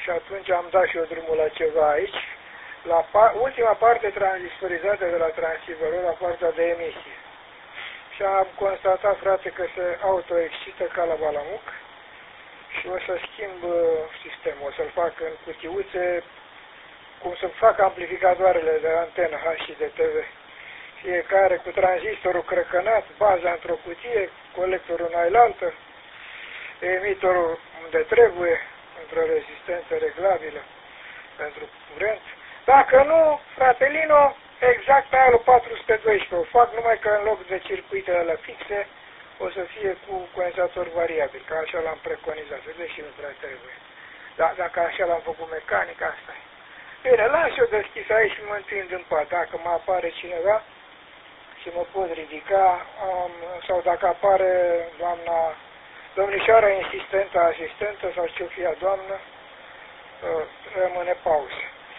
și atunci am dat și eu drumul la ceva aici. La ultima parte tranzistorizată de la transceiverul, la partea de emisie. Și am constatat, frate, că se autoexcită ca la balamuc și o să schimb sistemul, o să-l fac în cutiuțe, cum să fac amplificatoarele de antenă H și de TV. Fiecare cu tranzistorul crăcănat, baza într-o cutie, colectorul în ailaltă, emitorul unde trebuie, într-o rezistență reglabilă pentru curent. Dacă nu, fratelino, exact pe aia lui 412 o fac, numai că în loc de circuitele alea fixe, o să fie cu condensator variabil, că așa l-am preconizat, deși nu prea trebuie. Da, dacă așa l-am făcut mecanic, asta e. Bine, las eu deschis aici și mă întind în pat. Dacă mă apare cineva și mă pot ridica, sau dacă apare domnișoara insistentă, asistentă, sau ce-o fie a doamnă, rămâne pauză.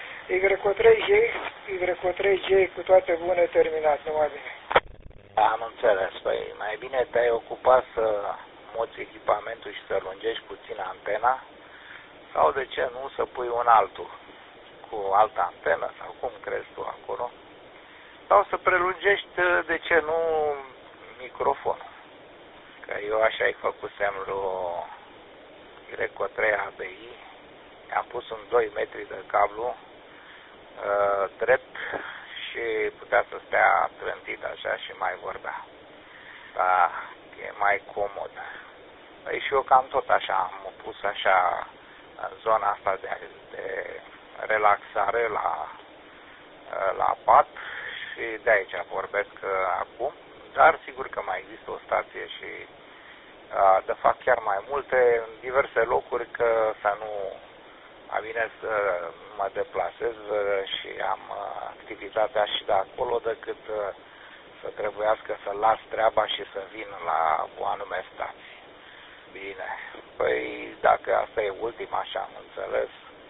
Y3J cu toate bune, terminat, numai bine. Am înțeles, păi mai bine te-ai ocupat să moți echipamentul și să lungești puțin antena, sau de ce nu să pui un altul cu altă antenă, sau cum crezi tu acolo, sau să prelungești, de ce nu, microfonul. Că eu așa-i făcusem lui Y3 ABI, am pus un 2 metri de cablu drept și putea să stea trântit așa și mai vorbea. Da, e mai comod. Păi și eu cam tot așa am pus așa în zona asta de relaxare la pat și de aici vorbesc acum, dar sigur că mai există o stație și de fapt chiar mai multe în diverse locuri, că să nu mai bine să mă deplasez și am activitatea și de acolo decât să trebuiască să las treaba și să vin la o anume stație. Bine, păi dacă asta e ultima, așa am înțeles,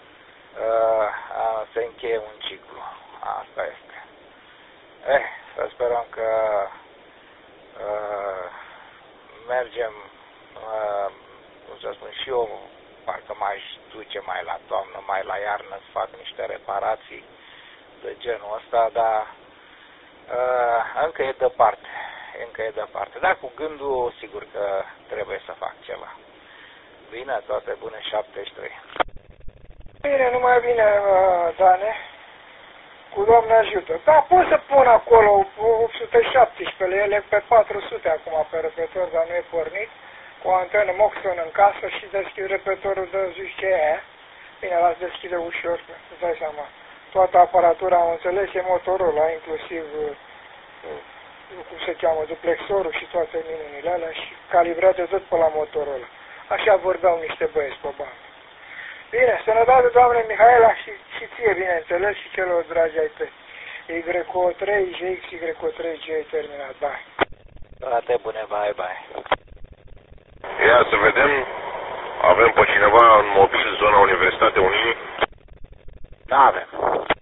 se încheie un ciclu. Asta este. Să sperăm că mergem, cum să spun, și eu parcă m-aș duce mai la toamnă, mai la iarnă să fac niște reparații de genul ăsta, dar încă e departe. Dar cu gândul sigur că trebuie să fac ceva. Bine, toate bune, 73. Bine, numai bine, Dane, cu Doamne ajută. Da, pot să pun acolo 817, ele pe 400 acum pe repetor, dar nu e pornit, cu o antenă Moxon în casă și deschid repetorul de zici ce e. Bine, las deschide ușor, îți dai seama. Toată aparatura, am înțeles, e motorul ăla, inclusiv, cum se cheamă, duplexorul și toate minunile alea și calibrat de tot pe la motorul ăla. Așa vorbeau niște băieți pe bandă. Bine, sănătate, Doamne Mihaela, și ție, bineînțeles, și celor dragi ai tăi. Y3, JX, Y3J, terminat, bye. Toate bune, bye. Ia să vedem, avem pe cineva în mobil, zona Universitate Unirii? Da, avem.